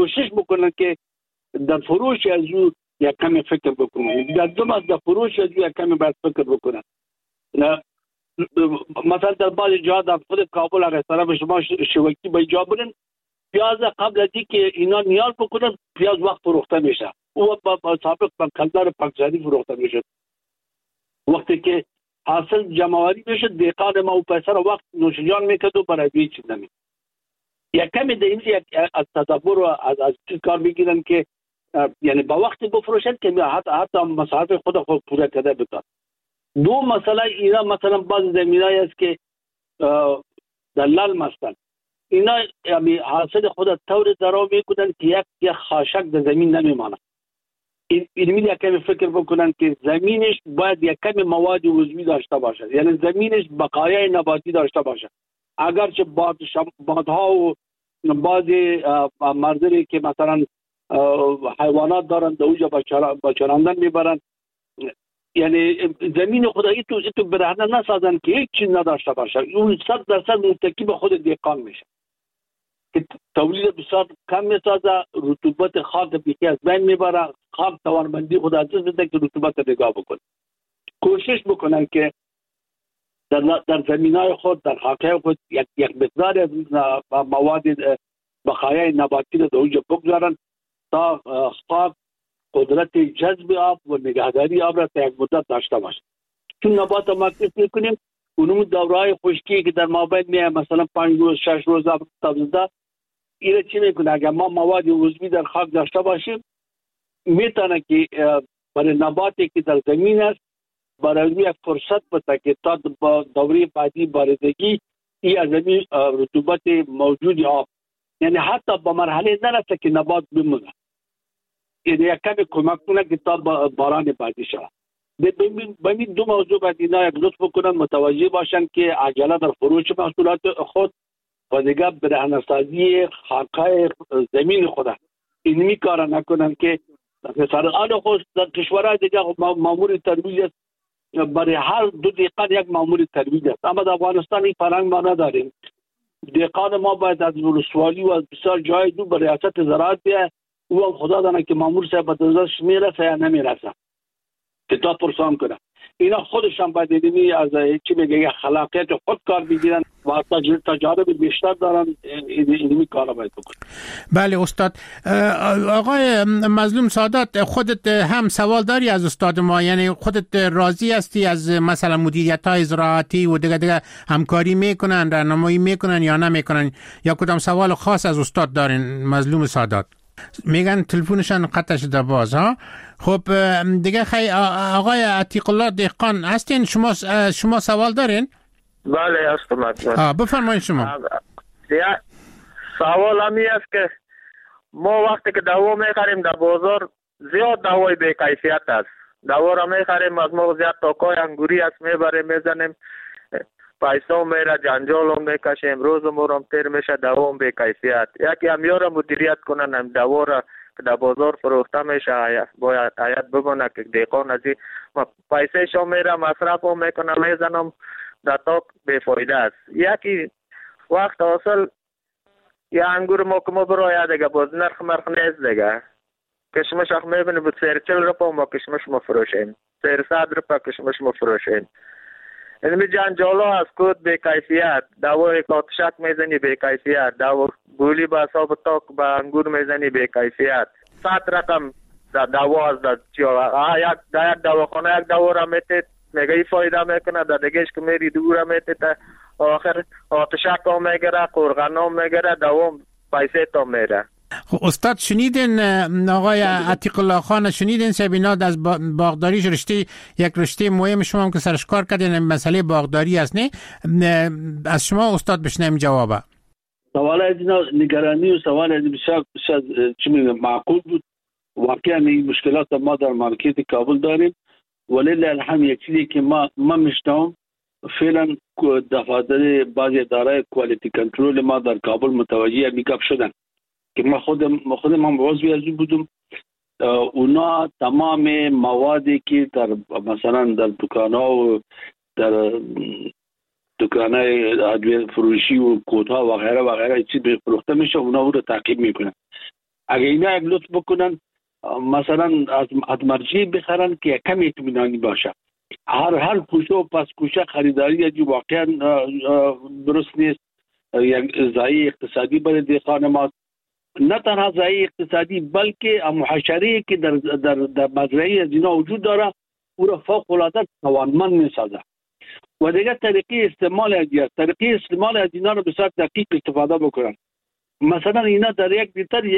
کوشش بکنن که در فروش از او یک کمی فکر بکنن، در در فروش از او یک کمی باید فکر بکنن. مثلا در بعض جاها در خود کابل اگر طرف شما شوکی به جا برن، پیاز قبل از اینکه اینا نیاز بکنن پیاز وقت فروخته میشه، او با سابق با کلدار پاکزادی فروخته میشه. وقتی که حاصل جمعوری میشه دهقان ما او پیسه رو وقت نوشجان میکرد و برای هیچ چیز نمی. یک کمی در اینجا از تدبر و از چیز کار بگیرن که یعنی با وقتی بفروشن که حتی مصارف خود پوره کرده بتن. دو مسئله اینا مثلا بعض زمینایی است که دلال هستند، اینا یعنی حاصل خود طور درآ میکنن که یک خاشک در زمین نمیمانه. این یک کمی فکر بکنن که زمینش باید یک کمی مواد عضوی داشته باشه، یعنی زمینش بقایای نباتی داشته باشه. اگرچه بادها و بعضی مردمی که مثلا حیوانات دارن در اوجا با چراندن میبرن، یعنی زمین خدایی تو برهنه نسازن که هیچ چیز نداشته باشه. اون 100% متکی به خود دهقان میشه که تولید بسیار کم میسازه، رطوبت خاک بیخی از بین میبره، خاک توانمندی خود از دست بده که رطوبت نگاه بکنه. کوشش بکنن که در زمینای خود در خاکای خود یک مقدار از مواد بقایای نباتی رو در اونجا بگذارن تا خاک قدرت جذب آب و نگهداری آب را تا یک مدت داشته باشه. چون نبات ما کش میکنیم اونمون دورهای خشکی که در مابین میه مثلا 5 روز 6 روز تابزده ایره چی میکنه؟ اگر ما مواد عضوی در خاک داشته باشیم میتونه که برای نباتی که در زمین است برای یک فرصت بده که تا با دوره بعدی باردگی این از زمین رطوبت موجود آب، یعنی حتی با مرحله نرسه که نبات بمونه، یعنی یک کمی کمک کنه که تا باران بعدی شود. ببین دو موضوع باید اینا یک لطف کنن متوجه باشن که عجله در فروش محصولات خود و دیگه برهنه‌سازی خاکای زمین خود اینمی کار نکنن که مثلا خود در کشورهای دیگه مامور ترویج است، برای هر دو دهقان یک مامور ترویج است، اما در افغانستان این فرهنگ ما نداریم. دهقان ما باید از ولسوالی و از بسیار جای دو به ریاست زراعت بیاید، او هم خدا دانه که مامور صاحب به دستش میرسه یا نمیرسه که تا پرسان کنه. اینا خودشان باید دیدنی از چی میگه خلاقیت خود کار بگیرن و تجارب بیشتر دارن، اینمی کارا باید بکنن. بله استاد. آقای مظلوم سادات، خودت هم سوال داری از استاد ما؟ یعنی خودت راضی هستی از مثلا مدیریت‌های زراعتی و دیگه همکاری میکنن، راهنمایی میکنن یا نمیکنن، یا کدام سوال خاص از استاد دارین مظلوم سادات؟ میگن تلفنشان قطع شده باز ها. خب دیگه آقای عتیق الله دهقان هستین، شما سوال دارین؟ بله هستم. بفرمایید شما. سوال همی است که ما وقتی که دوا میخریم در بازار زیاد دوای بی کیفیت است. دوا را میخریم از ما زیاد تاکای انگوری است میبریم میزنیم، پیسا میره، جنجال هم میکشیم، روز مرم تیر میشه، دوا هم بی کیفیت. یکی همیار مدیریت کنن هم دوا را که در بازار فروخته میشه باید هیئت بمونه که دهقان از این پیسه شو میره مصرف هم میکنه میزنم در تاک بیفایده است. یکی وقت حاصل یا انگور ما که ما برای دیگه باز نرخ مرخ نیست دیگه، کشمش اخ میبینی بود سیر 40 روپا ما کشمش ما فروشیم، سیر 100 روپا کشمش ما فروشیم. این جنجالا از کود بی کیفیت، دوای کاتشک میزنی بی کیفیت، دوا گولی با حساب تاک با انگور میزنی بی کیفیت، 100 رقم دوا از یک دواخانه یک دوا را میتید میگه ای فایده میکنه، در دیگهش که میری دور را میتید آخر آتشک هم میگره، قرغن هم میگره، دوا پیسه تا میره. استاد شنیدین آقای عتیق الله خان، شنیدین سبیناد از باغداریش یک رشته مهم شما هم که سرش کار کردین مسئله باغداری است، نه از شما استاد بشنیم جوابه. سوال از اینا نگرانی و سوال از بسیار چی میگم معقول بود. واقعا این مشکلات ما در مارکت کابل داریم، ولی الحمد یک چیزی که ما میشنوم فعلا دفاتر بعضی اداره کوالیتی کنترل ما در کابل متوجه میگاب شدن که ما خودم عضوی از بودم. اونا تمام موادی که در مثلا در دکان‌ها و در دکان‌های ادویه فروشی و کودها و غیره چیز فروخته میشه اونا رو تعقیب میکنن. اگه اینا یک لطف بکنن مثلا از مرجع بخرن که کم اطمینانی باشه. هر کوچه و پس کوچه خریداری از واقعا درست نیست. یک ضایع اقتصادی برای دهقان ما، نه تنها ضایع اقتصادی بلکه محشری که در مزرعه از اینا وجود داره او را فوق العاده توانمند میسازه. و دیگه طریقه استعمال از اینا را بسیار دقیق استفاده بکنن. مثلا اینا در یک لیتر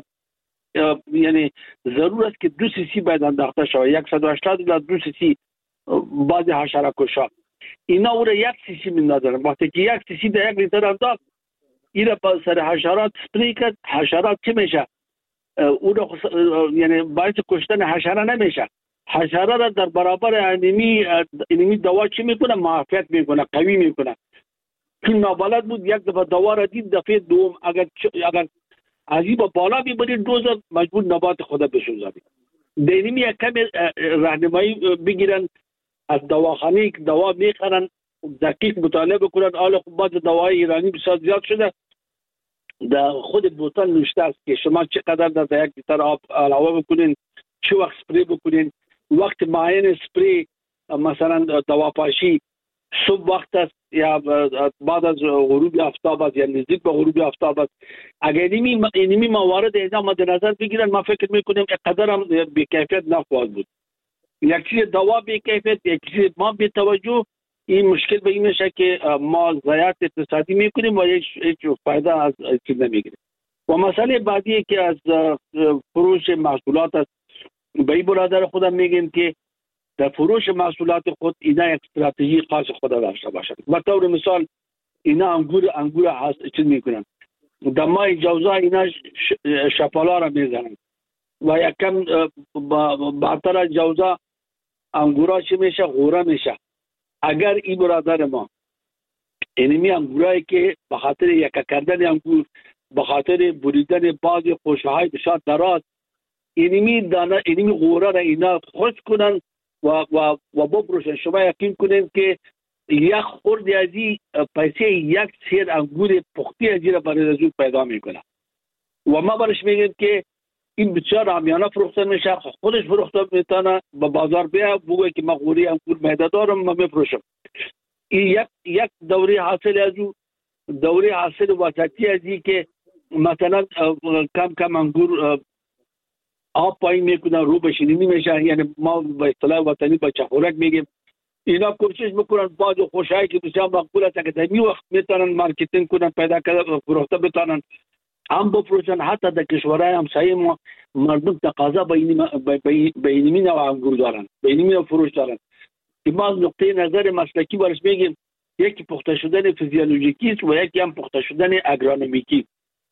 یعنی ضرور است که 2 cc باید انداخته شود، 180 الی 2 cc بعض حشره کشا اینا او را 1 cc میندازن. وقتی که 1 cc در 1 لیتر انداخت این را با سر حشرات سپری کرد، حشرات چه میشه؟ او را یعنی باعث کشتن حشره نمیشه، حشره را در برابر انیمی دوا چی میکنه؟ معافیت میکنه، قوی میکنه. چون نابلد بود یک دفعه دوا را دید، دفعه دوم اگر عجیب بالا میبرید دوز مجبور نبات خدا بسوزانید. دینمی یک کم راهنمایی بگیرن از دواخانه که دوا میخرن، دقیق مطالعه بکنن. حالا خب بعض دوای ایرانی بسیار زیاد شده، در خود بوتل نوشته است که شما چقدر در یک لیتر آب علاوه بکنین، چه وقت سپری بکنین، وقت معین سپری مثلا دواپاشی صبح وقت است یا بعد از غروب آفتاب است یا نزدیک به غروب آفتاب است. اگر اینمی موارد اینا مد نظر بگیرن ما فکر میکنیم اقدر هم بی کیفیت نخواهد بود. یک چیز دوا بی کیفیت، یک چیز ما بی توجه، این مشکل به این میشه که ما ضایعات اقتصادی میکنیم و هیچ فایده از چیز نمیگیریم. و مسئله بعدی که از فروش محصولات است، به این برادر خودم میگیم که در فروش محصولات خود اینا یک استراتژی خاص خود داشته باشند. به طور مثال اینا انگور هست چیز میکنن، در ماه جوزا اینا شپالا را میزنن و یکم بعدتر از جوزا انگورا چی میشه؟ غوره میشه. اگر این برادر ما اینمی انگورایی که به خاطر یکه کردن انگور، به خاطر بریدن بعض خوشهای بسیار دراز، اینمی غوره را اینا خوش کنن و بپروشن، شما یقین کنین که یک خورد از این پیسه یک سیر انگور پختی از این را برای زود پیدا میکنه. و ما برش میگیم که این بسیار عامیانه فروخته میشه، خودش فروخته میتونه به بازار بیا بگوی که من غوری انگور میده دارم من میفروشم. این یک دوره حاصل از او، دوره حاصل وسطی از این که مثلا کم انگور آب پایین میکنن رو بشینی میشه، یعنی ما به اصطلاح وطنی بچه خورک میگیم. اینا کوشش میکنن بعض خوشایی که بسیار مقبول است که در این وقت میتونن مارکتینگ کنن، پیدا کردن فروخته بتونن هم بفروشن. حتی در کشورهای همسایه ما مردم تقاضا به اینمی نوع انگور دارن، به اینمی نوع فروش دارن که ما از نقطه نظر مسلکی برش میگیم یکی پخته شدن فیزیولوژیکی است و یکی هم پخته شدن اگرونومیکی.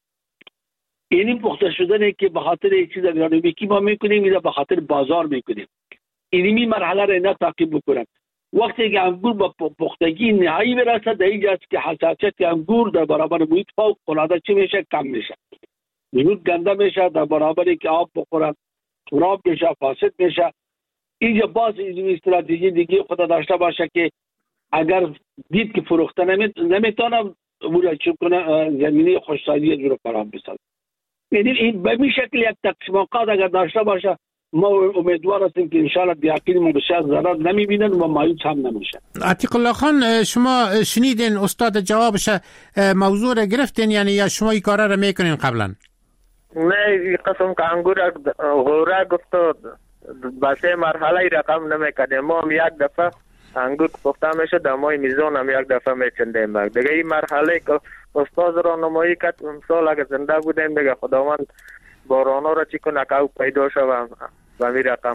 این پخته شدن که به خاطر یک چیز اگرونومیکی ما میکنیم، این به خاطر بازار میکنیم. اینمی مرحله را اینا تعقیب بکنن. وقتی که انگور به پختگی نهایی برسه، در اینجاست که حساسیت انگور در برابر محیط فوق العاده چی میشه؟ کم میشه، زود گنده میشه، در برابری که آب بخورن خراب میشه، فاسد میشه. اینجا باز این استراتژی دیگه خود داشته باشه که اگر دید که فروخته نمیتونه اون چی کنه، زمینه خوشسازی از رو فراهم بسازه. یعنی این به این شکل یک تقسیمات اگر داشته باشه، ما امیدوار هستیم که انشاءالله دیاقین بسیار ضرر نمیبینن و مایوس هم نمیشن. عتیق الله خان، شما شنیدین استاد جوابش موضوع را گرفتین یعنی یا شما این کارا را میکنین قبلا؟ نه، قسم که انگور غوره گفت با 3 مرحله رقم نمیکنیم. ما هم یک دفعه انگور پخته میشه در ماه میزان هم یک دفعه میچندیم. دیگه این مرحله که استاد راهنمایی کرد، مثال اگر زنده بودیم دیگه خداوند بارانا را چی کنه که پیدا شوم و می رقم.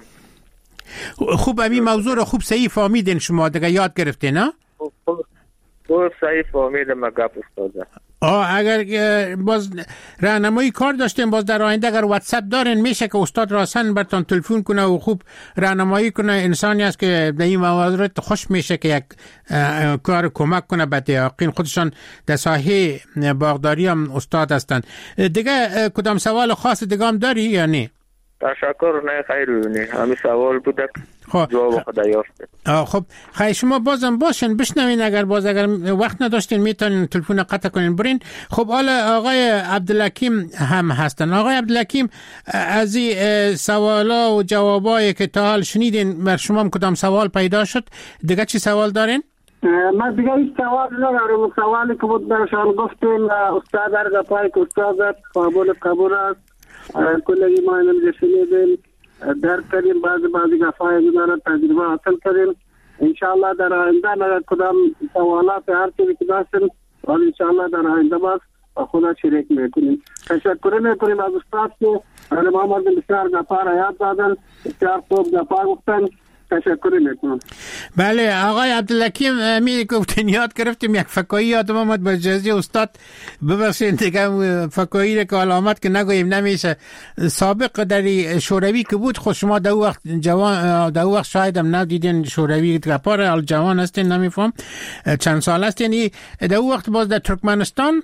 خوب امی موضوع را خوب صحیح فهمیدین شما دیگه، یاد گرفتین نه؟ خوب صحیح فهمیدم گپ استاد. اگر باز راهنمایی کار داشتین، باز در آینده اگر واتساپ دارین میشه که استاد راسن براتون تلفن کنه و خوب راهنمایی کنه. انسانی است که در این موارد خوش میشه که یک کار کمک کنه به دیاقین، خودشان در ساحه باغداری هم استاد هستند. دیگه کدام سوال خاص دیگه هم داری یا نه؟ تشکر. نه خیر ببینی همین سوال بود جواب خدا یافته. خب خیر شما بازم باشین بشنوین، اگر وقت نداشتین میتونین تلفن قطع کنین برین. خب حالا آقای عبدالحکیم هم هستن. آقای عبدالحکیم، از این سوالا و جوابایی که تا حال شنیدین بر شما کدام سوال پیدا شد؟ دیگه چی سوال دارین؟ من دیگه هیچ سوال ندارم. سوالی که بود برشان گفتیم استاد در گپایی که استاد قبول است کلگی ما اینم شنیدیم درک کردیم، بعضی گپایی دارن تجربه حاصل کردیم. انشاءالله در آینده اگر کدام سوالات هر چیزی که داشتیم انشاءالله در آینده باز خدا شریک میکنیم. تشکر میکنیم از استاد که ما بسیار گپا را یاد دادن، بسیار خوب گپا گفتن. تشکر میکنم. بله آقای عبدالحکیم، می گفتین یاد گرفتیم یک فکایی یادم آمد با اجازه استاد ببخشید دیگه فکایی که علامت که نگوییم نمیشه. سابق در شوروی که بود خود شما در وقت جوان در وقت شاید هم ندیدین شوروی گپار جوان هستین نمیفهم چند سال هستین. در وقت باز در ترکمنستان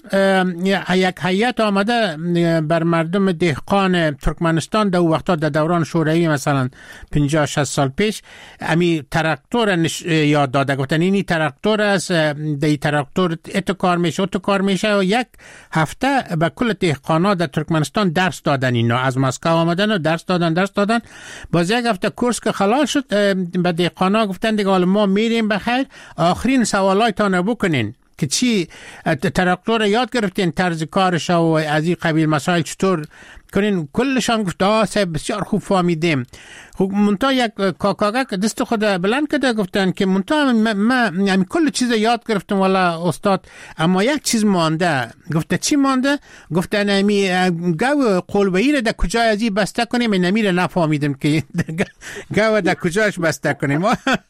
یک هیئت آمده بر مردم دهقان ترکمنستان در وقت در دوران شوروی مثلا 50-60 سال پیش امی تراکتور یاد داده، گفتن اینی تراکتور است، دی تراکتور اتو کار میشه و یک هفته به کل دهقانا در ترکمنستان درس دادن. اینا از مسکو آمدن و درس دادن. باز یک هفته کورس که خلال شد به دهقانا گفتن دیگه حالا ما میریم بخیر آخرین سوالایتان بکنین که چی تراکتور یاد گرفتین، طرز کارش و از این قبیل مسائل چطور کنین. کلشان گفت بسیار خوب فهمیدیم. خب منتها یک کاکاگا که دست خود بلند کرده گفتن که منتها من کل چیز یاد گرفتم والا استاد، اما یک چیز مانده. گفته چی مانده؟ گفتن امی گاو قلبه‌ای را در کجای ازی بسته کنیم؟ نمیره نفهمیدم که گاو در کجاش بسته کنیم.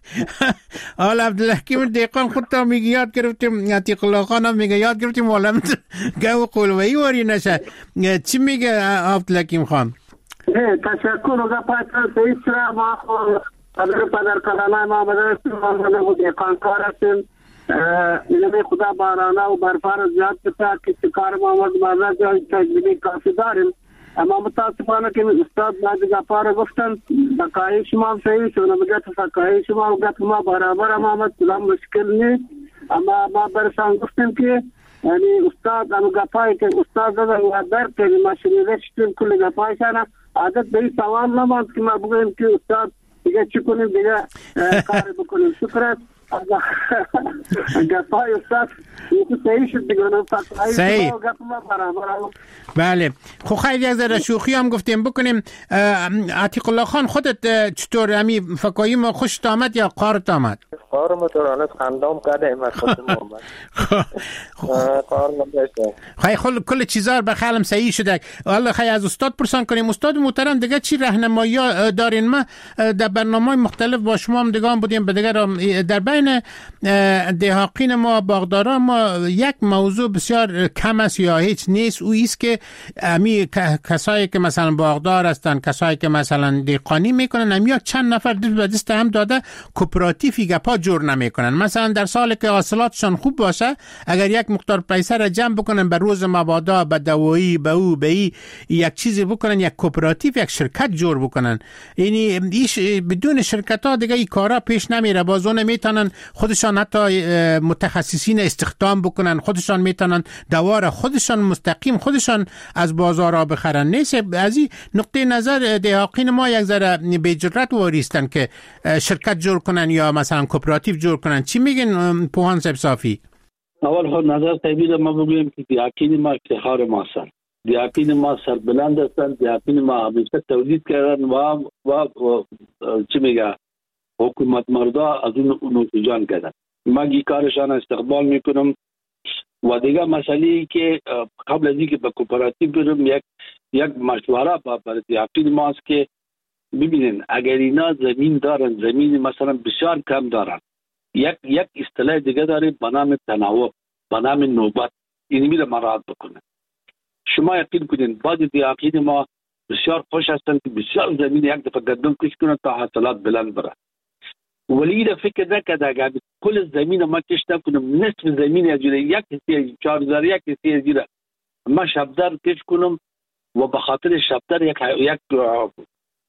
حالا عبدالحکیم دهقان خودتا میگه یاد گرفتیم، عتیق الله خان هم میگه یاد گرفتیم، والا گاو قلبه‌ای واری نشه. چی میگه عبدالحکیم خان؟ تشکر. و پاتر سیسرا ما پدر کلانای ما بدرستیم ما دهقانکار هستیم. اینمی خدا بارانه و برفار زیاد بسا کسی کار ما مزمازه جای تجربه کافی داریم. اما متاسفانه که استاد بعضی گپا را گفتن فقاهی شما هم صحیح شونه بگت فقاهی شما و گپ ما برابر هم آمد کلام مشکل نیست. اما ما برشان گفتیم که یعنی استاد هم گپایی که استاد دادن و درک کنیم ما شنیده شدیم کل گپایشان عادت به این سوال نماند که ما بگویم که استاد دیگه چی کنیم دیگه کار بکنیم. شکرت گپای استاد صحیح شد دیگه صحیح. بله خب خیلی یک ذره شوخی هم گفتیم بکنیم. عتیق الله خان خودت چطور همی فکایی ما خوشت آمد یا قارت آمد؟ قارم ترانه خندام کرده ما خوشم آمد. قارم داشته خیلی کل چیزا به خیالم صحیح شده. والله خیلی از استاد پرسان کنیم. استاد محترم دیگه چی راهنمایی دارین؟ ما در برنامه‌های مختلف با شما هم دیگه بودیم به دیگه در بین دهاقین ما باغدارا ما یک موضوع بسیار کم است یا هیچ نیست، او است که امی کسایی که مثلا باغدار هستن، کسایی که مثلا دهقانی میکنن هم یا چند نفر دست هم داده کوپراتیوی گپا جور نمیکنن. مثلا در سال که حاصلاتشان خوب باشه اگر یک مقدار پیسه را جمع بکنن به روز مبادا، به دوایی، به او به ای یک چیزی بکنن، یک کوپراتیو یک شرکت جور بکنن. یعنی بدون شرکت ها دیگه این کارا پیش نمیره. بازون میتونن خودشان حتی متخصصین استخدام بکنن، خودشان میتونن دوار خودشان مستقیم خودشان از بازارها بخرن. نیست از این نقطه نظر دهاقین ما یک ذره به جرأت واریستن که شرکت جور کنن یا مثلا کوپراتیو جور کنن. چی میگن پوهان صاحب صافی؟ اول خود نظر طبیعی ما بگویم که دهاقین ما افتخار ما هستن، دهاقین ما سربلند هستن، دهاقین ما همیشه تولید کردن و چی میگه حکومت مردا از اون جان کردن. من این کارشان استقبال میکنم. و دیگه مسئله که قبل از اینکه به کوپراتیو برم یک مشوره برای دهاقین ما است که ببینین اگر اینا زمین دارن، زمین مثلا بسیار کم دارن، یک اصطلاح دیگه داره به نام تناوب، به نام نوبت، اینی میره مراعات بکنن. شما یقین کنین بعض دهاقین ما بسیار خوش هستن که بسیار زمین یک دفعه قدم کش کنن تا حاصلات بلند بره. ولی اینا فکر نکرده اگر کل زمین ما کش نکنم نصف زمین از یک حصه 4000 یک حصه زیره ما شبدر کش کنم و به خاطر شبدر یک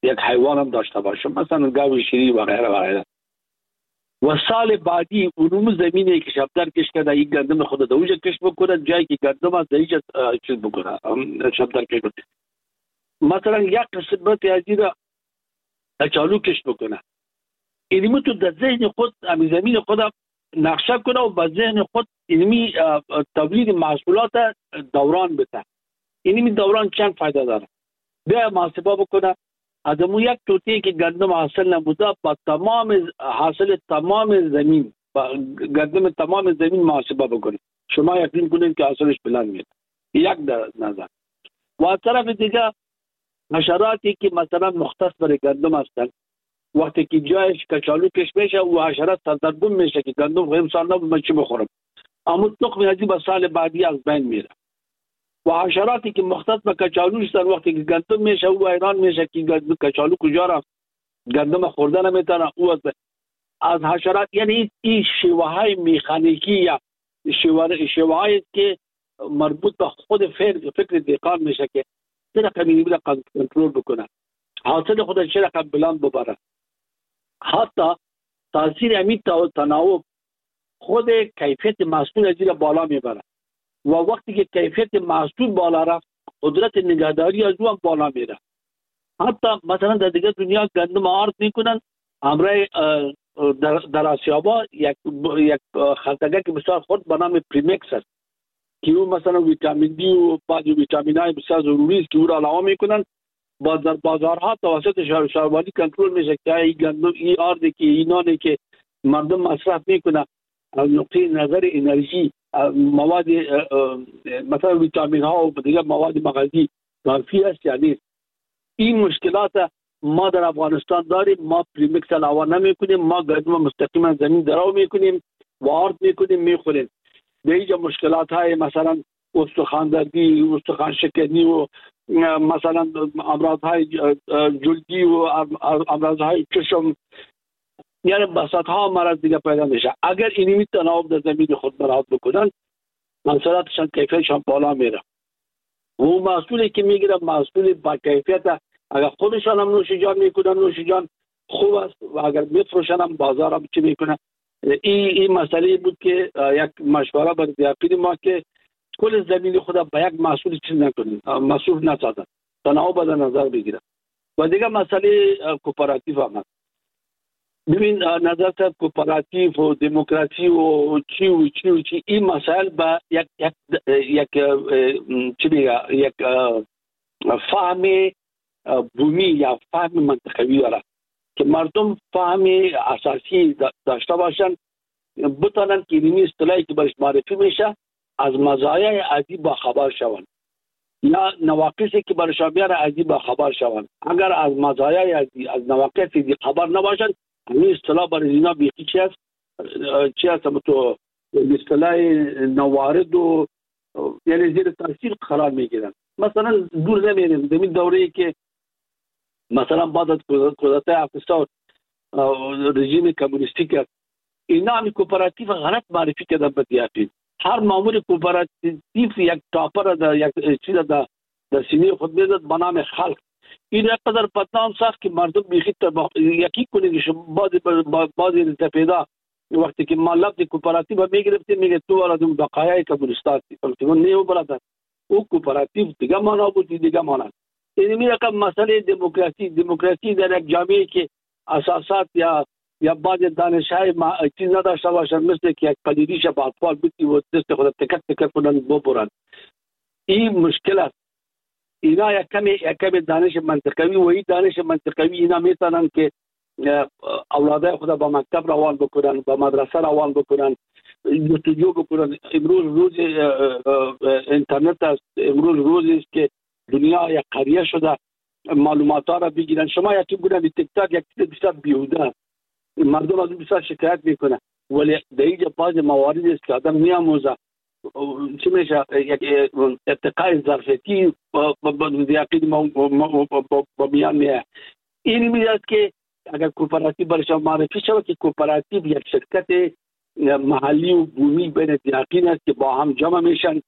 یک حیوان هم داشته باشه، مثلا گاو شیری و غیره و غیره. و سال بعدی اونم زمینی که شبدر کش کرده این گندم خود دوجه کش بکنه، جایی که گندم از دیجه چیز بکنه شبدر کش بکنه. مثلا یک قسمت از این کچالو کش بکنه. اینمی تو در ذهن خود امی زمین خود نقشه کنه و با ذهن خود اینمی تولید محصولات دوران بده. اینمی دوران چند فایده داره؟ بیا محاسبه بکنه از امو یک توتی که گندم حاصل نبوده با تمام حاصل تمام زمین با گندم تمام زمین محاسبه بکنه، شما یقین کنید که حاصلش بلند میاد. یک در نظر. و از طرف دیگه حشراتی که مثلا مختص برای گندم هستن وقتی که جایش کچالو کش میشه و حشرات سردرگم میشه که گندم خیلی سال نبود من چی بخورم، اما تخم ازی با سال بعدی از بین میره. و حشراتی که مختص به کچالو هستن وقتی که گندم میشه و ایران میشه که کچالو کجا رفت گندم خوردن نمیتونه او از حشرات. یعنی این شیوه های میخانیکی یا شیوه هایی که مربوط به خود فکر دهقان میشه که چه رقم اینی بوده کنترل بکنه، حاصل خود چه رقم بلند ببره. حتی تاثیر امی تناوب خود کیفیت محصول از این بالا میبره و وقتی که کیفیت محصول بالا رفت قدرت نگهداری از او هم بالا میره. حتی مثلا در دیگه دنیا گندم آرد میکنن، همراه در آسیابا یک خلطگه که بسیار خود به نام پریمکس است که او مثلا ویتامین دی و بعضی ویتامین های بسیار ضروری است که او را علاوه میکنن. در بازارها توسط شهربانی کنترل میشه که این گندم این آردی که این نانی که مردم مصرف میکنه از نقطه نظر انرژی مواد مثلا ویتامین ها و دیگه مواد مغذی کافی است یا نیست. این مشکلات ما در افغانستان داریم. ما پریمکس علاوه نمیکنیم، ما گندم مستقیما زمین درو میکنیم و آرد میکنیم میخوریم. به اینجا مشکلات های مثلا استخواندگی، استخوان شکنی و مثلا امراض های جلدی و امراض های چشم، یعنی بساط ها مرض دیگه پیدا میشه. اگر اینمی تناوب در زمین خود مراعات بکنن محصولاتشان کیفیتشان بالا میره و اون محصولی که میگیرن محصول با کیفیت. اگر خودشان هم نوش جان میکنن نوش جان خوب است و اگر میفروشن هم بازار هم چی میکنن. این مسئله بود که یک مشوره بر دیاپید ما که کل زمین خود با یک محصول چیز نکنیم، مصروف نسازن، تناوب در نظر بگیرن. و دیگه مسئله کوپراتیو هم هست. ببین نظر تا کوپراتیو و دموکراسی و چی این مسائل با یک فهم بومی یا فهم منطقوی داره که مردم فهم اساسی داشته باشن، بتانن که اینی اصطلاحی که برش معرفی میشه از مزایای ازی با خبر شوند یا نواقصی که برشان میاره ازی با خبر شوند. اگر از مزایای ازی از نواقصی خبر نباشن این اصطلاح برای اینا بیخی چی هست تو اصطلاح نوارد و یعنی زیر تاثیر قرار میگیرن. مثلا دور نمیریم در دوره‌ای که مثلا بعد از کودتای افغانستان رژیم کمونیستی که اینا هم کوپراتیو غلط معرفی کردن به دیاپید. هر مامور کوپراتیو یک تاپر در یک چیز در سینه خود میزد به نام خلق. این قدر بدنام ساخت که مردم بیخی یکی کنید که بعضی پیدا وقتی که ما لفظ کوپراتیو میگرفتیم میگه تو از اون بقایای کمونیستان هستی. نه برادر، او کوپراتیو دیگه معنا بود دیگه معنا. این میگه مسئله دموکراسی در یک جامعه که اساسات یا بعض دانش‌های چیز نداشته باشن مثل که یک پدیدیش با اطفال بیتی و دست خود تکت کنن ببرن. این مشکل است. اینا یک کمی دانش منطقوی و این دانش منطقوی اینا میتونن که اولادای خود با مکتب روان بکنن، با مدرسه روان بکنن، جستجو بکنن. امروز روز اینترنت است، امروز روزی است که دنیا یک قریه شده، معلومات ها را بگیرن. شما یکی بودن تیک تاک یک چیز بسیار بیهوده، مردم از بسیار شکایت میکنه، ولی در اینجا بعض موارد است که آدم میاموزه چی میشه یک ارتقای ظرفیتی با دیاقید با میان میه. این میاد که اگر کوپراتیو برش معرفی شود که کوپراتیو یک شرکت محلی و بومی بین دیاقین است که با هم جمع میشن،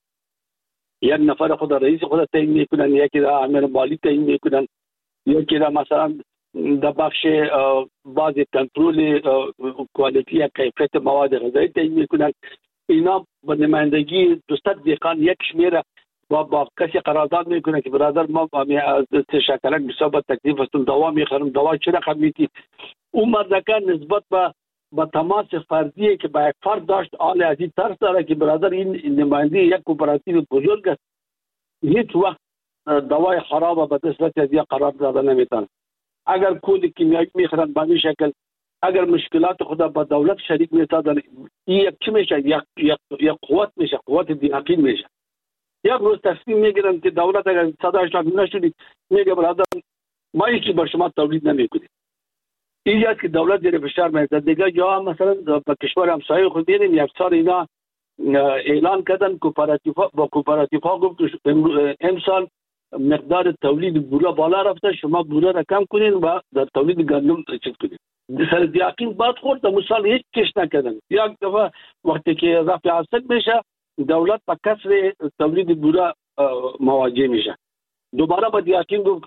یک نفر خود رئیس خود تعیین میکنن، یکی را امیر مالی تعیین میکنن، یکی را مثلا در بخش باز کنترل کوالیتی یا کیفیت مواد غذایی تعیین میکنند. اینا به نمایندگی 200 دهقان یک شمیر با کسی قرارداد میکنه که برادر ما از شکلک بسیار تکلیف هستم، دوا میخرم، دوا چه رقم میتی. اون مردکه نسبت به تماس فردیه که با یک فرد داشت آل از این طرف داره که برادر این نماینده یک کوپراتیو بزرگ است، هیچ وقت دوای خراب به دست از یک قرار داده نمیتونه. اگر کود کیمیایی میخرن به این شکل، اگر مشکلات خدا با دولت شریک میسازن، این یک چی میشه؟ یک قوت میشه، قوت دیاقین میشه. یک روز تصمیم میگیرن که دولت اگر صداش نشدید میگه برادر ما هیچی بر شما تولید نمیکنیم. اینجاست که دولت زیر فشار میاد. دیگه جا مثلا به کشور همسایه خود ببینیم یک سال اینا اعلان کردن با کوپراتیوها گفت امسال مقدار تولید بوره بالا رفته، شما بوره را کم کنین و در تولید گندم چیز کنین. سر دیاقین باد خورد، مثال هیچ کش نکردن. یک دفعه وقتی که رفع حاصل میشه دولت با کسر تولید بوره مواجه میشه. دوباره با دیاقین گفت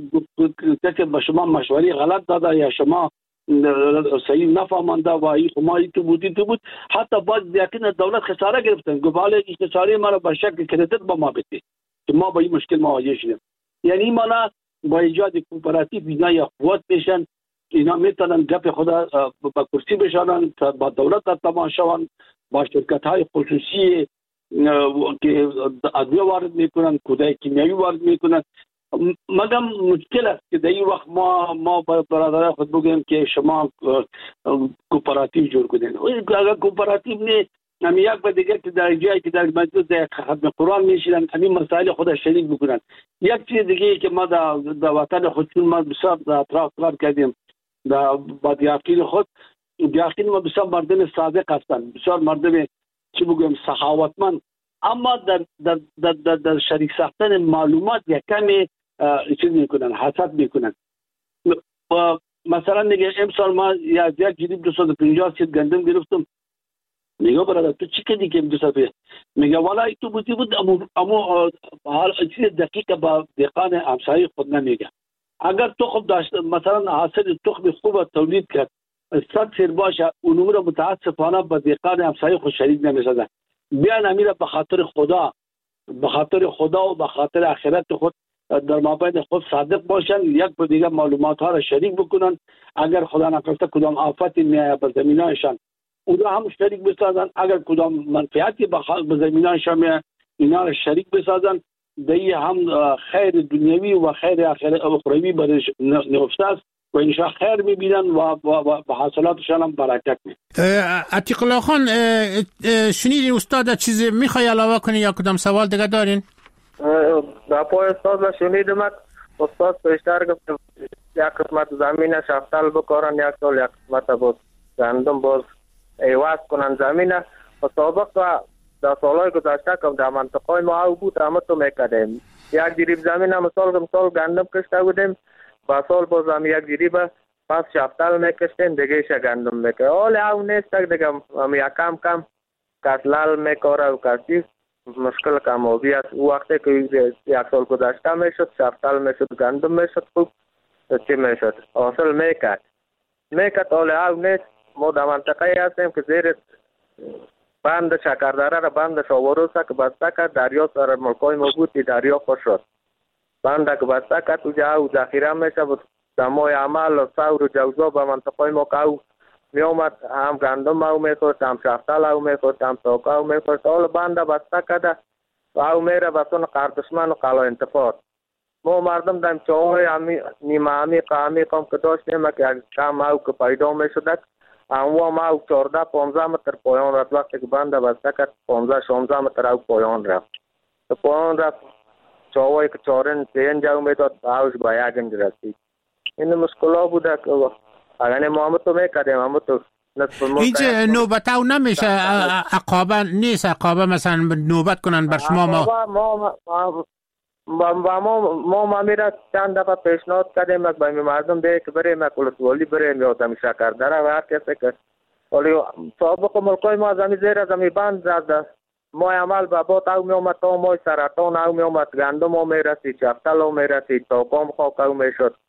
که به شما مشوری غلط داده یا شما صحیح نفهمانده و این خمایی تو بود. حتی باز دیاقین دولت خساره گرفتن، گفت حالا این خساره ما را به شکل کردیت با ما بده که ما با این مشکل مواجه شدیم. یعنی ما با ایجاد کوپراتیو اینا یا قوت میشن، اینا میتونن گپ خدا با کرسی بشارن، با دولت تماشاوان، با شرکت های خصوصی که ادویه وارد میکنن، کودای کیمیایی وارد میکنن. مگم مشکل است که در این وقت ما برادرای خود بگیم که شما کوپراتیو جور کنین. اگر کوپراتیو نه، هم یک به دیگر که در جایی که در مجلس ختم قرآن میشیدن همین مسائل خود شریک بکنن. یک چیز دیگه که ما در وطن خودشون ما بسیار در اطراف کار کردیم با دیاقین خود، دیاقین ما بسیار مردم صادق هستند، بسیار مردم چی بگویم سخاوتمند، اما در شریک ساختن معلومات یک کمی چیز میکنن، حسد میکنن. مثلا میگه امسال ما یک جریب 250 سیت گندم گرفتم، میگه برادر تو چی کردی که 250؟ میگه والا تو بودی بود اما حال چیز دقیق با دهقان همسایه خود نمیگه. اگر تخم داشت مثلا حاصل تخم خوب تولید کرد 100 سیر باشه، اون رو متاسفانه با دهقان همسایه خود شریک نمیسازه. بیان امیر به خاطر خدا و به خاطر آخرت خود در مابین خود صادق باشن، یک به دیگر معلومات ها را شریک بکنن. اگر خدا نخواسته کدام آفتی میاد به زمینانشان اون را هم شریک بسازن، اگر کدام منفعتی به زمینانشان میاد اینا را شریک بسازن. دیگه هم خیر دنیوی و خیر اخروی برش نفته است و انشاء خیر میبینن و به حاصلاتشان هم برکت میاد. عتیق الله خان، شنیدین استاد چیزی میخوای علاوه کنی یا کدام سوال دیگه دارین؟ در پای استاد شنیدم، استاد پیشتر گفت یک قسمت زمین شفتل بکارن، یک سال یک قسمت باز گندم باز ایواز کنن زمینه. و سابق در سالهای گذشته که در منطقه ما او بود همه تو میکردیم. یک جریب زمین مثال گندم کشته بودیم، با سال باز هم یک جریب پس شفتل میکشتیم دیگه شه گندم میکرد. حال او نیست دیگه هم یک کم کسلال میکاره و کسی مشکل کمابی است. او وقتی که یک سال گذشته میشد شفتل میشد گندم میشد خوب چی میشد حاصل میکرد. حال او نیست. ما در منطقه هستیم که زیر بند شکردره را بند شاوروسا که بسته کرد، دریا سر ملکای ما بود دریا خوش شد. بند که بسته کرد تو جا او ذخیره میشه بود دمای عمل و سور و جوزا به منطقه ما که او می آمد هم گندم او میخورد، هم شفتل او میخورد، هم ساکا او میخورد. حال بند بسته کرده و او میره بسون قردشمن و قلا انتفاع. ما مردم در چاهای نیمه عمیق هم که داشتیم که کم او که پیدا میشد اما ما او 14-15 متر پایان رفت. وقتی که بنده بسته کرد 15-16 متر او پایان رفت. پایان رفت چاوایی که 4-3 جاو میداد اوش با یکن رسید. این مشکلا بوده که اگر ما هم تو میکردیم هم تو اینجا نوبت او نمیشه عقابه نیست، عقابه مثلا نوبت کنن بر شما ما میره چند دفعه پیشنهاد کردیم به مردم دیگه که بریم کلتوالی بریم یا دمی شکردره و هر کسی که ولی سابق ملکای ما زمین زیر زمین بند زده ما عمل به بات او می اومد تا ما سرطان او می اومد گندم او می رسید شفتل او می رسید تاقام خاک او می شد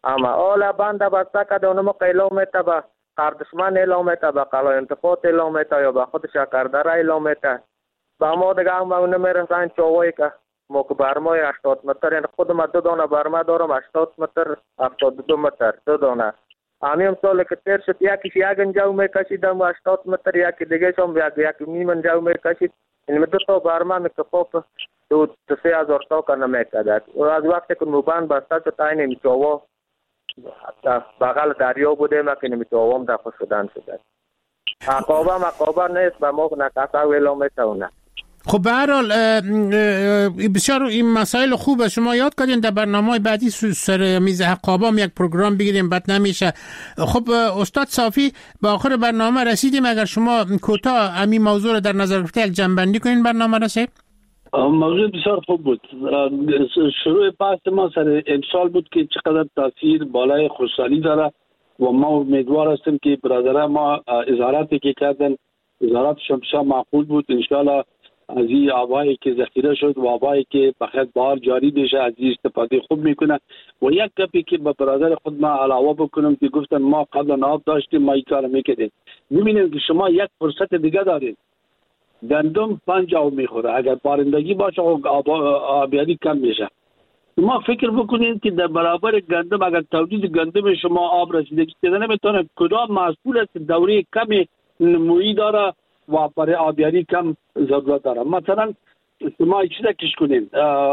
اما اولا بنده بسته که دونم قیلومتر به قردشمن ایلومتر به قلعه انتخابات ایلومتر یا به خود شکردره ایلومتر با ما دیگه هم نمیرسن چوایی که ما که برمای 80 متر یعنی خودم 2 دانه برمه دارم 80 متر 82 متر 2 دانه همیم سال که تیر شد یکیش یک انجاو میکشیدم 80 متر یکی دیگه شم یک نیم انجاو میکشید این 2 تا برمه میکفاف 3,000 تا کنه میکدد و از وقتی که موبان بسته شد این میچواه بغل دریا بوده ما که نمیتوام دفع شدن شده مقابه نیست و ما نکسه ویلو میتونه. خب به هر حال بسیار این مسائل خوبه شما یاد کردین در برنامه بعدی سر میز عقابا یک پروگرام بگیریم بد نمیشه. خب استاد صافی به آخر برنامه رسیدیم اگر شما کوتاه همین موضوع رو در نظر گرفته یک جنبندی کنین برنامه رسید. موضوع بسیار خوب بود. شروع بحث ما سر امسال بود که چقدر تاثیر بالای خوشحالی داره و ما امیدوار هستیم که برادران ما اظهاراتی که کردن اظهاراتشون بسیار معقول بود. انشالله از این آبایی که ذخیره شد و آبایی که بخیر بار جاری بشه از این استفاده خوب میکنه. و یک گپی که به برادر خود ما علاوه بکنم که گفتن ما قبلا آب داشتیم ما این کار میکردیم. ببینید که شما یک فرصت دیگه دارید. گندم 5 آب میخوره اگر بارندگی باشه آبیاری کم میشه. ما فکر بکنید که در برابر گندم اگر تولید گندم شما آب رسیدگی پیدا نمیتونه کدام مسئول است دوره کم نمویی داره و برای آبیاری کم ضرورت داره. مثلا شما چیزا کش کنید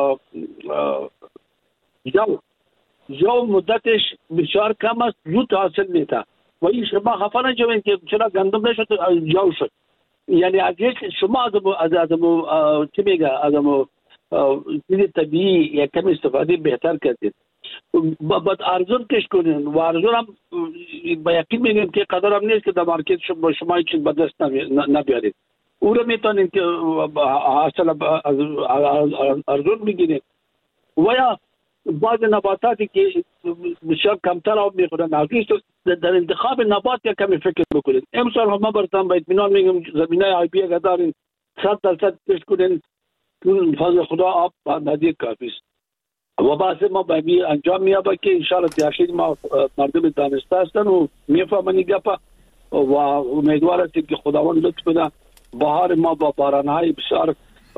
جو مدتش بسیار کم است زود حاصل میده و این شما خفه نشوید که چرا گندم نشد جو شد. یعنی اگر شما از چی میگه از چیز طبیعی یک کم استفاده بهتر کردید باید ارزون کش کنید و ارزون هم با یقین میگم که قدر هم نیست که در مارکت شما چیز به دست نبیارید. او رو میتونید که حاصل ارزون بگیرید و یا بعض نباتاتی که بسیار کمتر آب میخورن در انتخاب نبات یا کمی فکر بکنید. امسال هم برتان با اطمینان میگم زمینه آیبی اگر دارین 100% کش کنید فضل خدا آب نزدیک کافی است و بحث ما به انجام میابه که انشاءالله دیاشید ما مردم دانسته هستن و میفهمن این گپا و امیدوار هستیم که خداوند لطف کنه بهار ما با بارانهای بسیار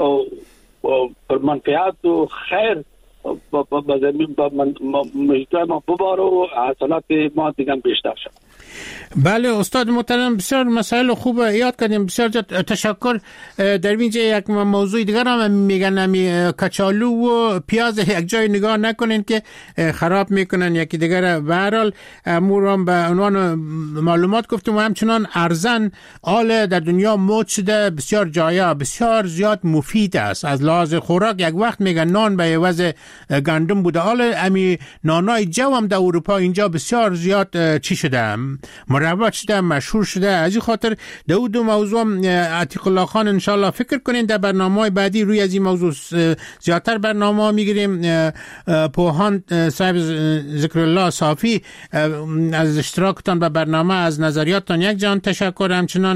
پر منفعت و خیر با زمین با محیطه ما بباره و حاصلات ما دیگه بیشتر شد. بله استاد محترم بسیار مسائل خوب یاد کردیم. بسیار تشکر. در اینجا یک موضوع دیگر هم میگن کچالو و پیاز یک جای نگاه نکنین که خراب میکنن یکی دیگر. به هر حال امورم به عنوان معلومات گفتم و همچنان ارزن آل در دنیا موج شده بسیار جایا بسیار زیاد مفید است از لحاظ خوراک. یک وقت میگن نان به عوض گندم بوده آل امی نانای جو هم در اروپا اینجا بسیار زیاد چی شده مروج شده مشهور شده. از این خاطر دو موضوع عتیق الله خان انشالله فکر کنین در برنامه بعدی روی از این موضوع زیادتر برنامه میگیریم. پوهان صاحب ذکر الله صافی از اشتراکتان به برنامه از نظریاتتان یک جان تشکر. همچنان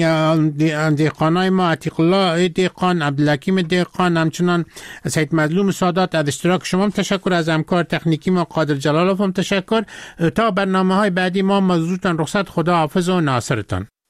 دهقانای ما عتیق الله دهقان عبدالحکیم دهقان همچنان سید مظلوم سادات از اشتراک شما تشکر. از همکار تکنیکی ما قادر جلالوف هم تشکر. تا برنامه های بعدی ما موضوعتان رخصت. خدا حافظ و ناصرتان.